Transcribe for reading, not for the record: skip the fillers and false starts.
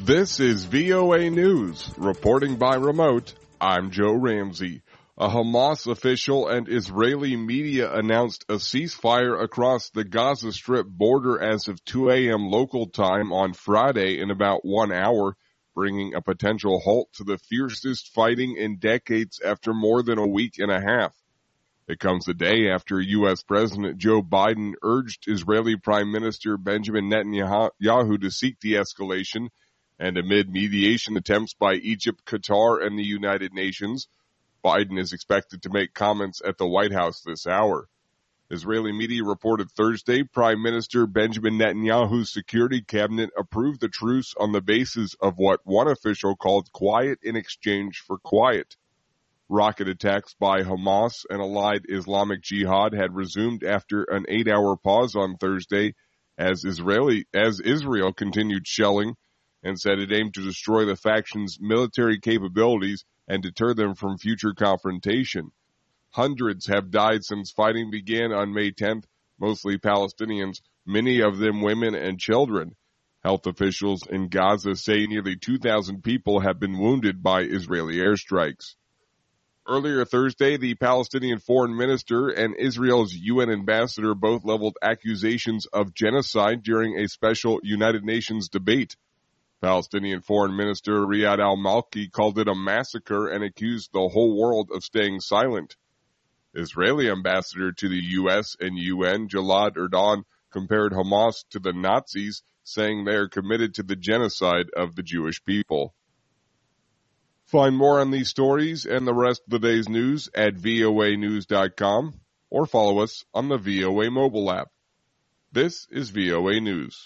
This is VOA News. Reporting by remote, I'm Joe Ramsey. A Hamas official and Israeli media announced a ceasefire across the Gaza Strip border as of 2 a.m. local time on Friday in about 1 hour, bringing a potential halt to the fiercest fighting in decades after more than a week and a half. It comes a day after U.S. President Joe Biden urged Israeli Prime Minister Benjamin Netanyahu to seek de-escalation, and amid mediation attempts by Egypt, Qatar, and the United Nations, Biden is expected to make comments at the White House this hour. Israeli media reported Thursday Prime Minister Benjamin Netanyahu's security cabinet approved the truce on the basis of what one official called quiet in exchange for quiet. Rocket attacks by Hamas and allied Islamic Jihad had resumed after an 8-hour pause on Thursday as Israel continued shelling and said it aimed to destroy the faction's military capabilities and deter them from future confrontation. Hundreds have died since fighting began on May 10th, mostly Palestinians, many of them women and children. Health officials in Gaza say nearly 2,000 people have been wounded by Israeli airstrikes. Earlier Thursday, the Palestinian foreign minister and Israel's UN ambassador both leveled accusations of genocide during a special United Nations debate. Palestinian Foreign Minister Riyad al-Malki called it a massacre and accused the whole world of staying silent. Israeli ambassador to the U.S. and UN, Gilad Erdan, compared Hamas to the Nazis, saying they are committed to the genocide of the Jewish people. Find more on these stories and the rest of the day's news at voanews.com or follow us on the VOA mobile app. This is VOA News.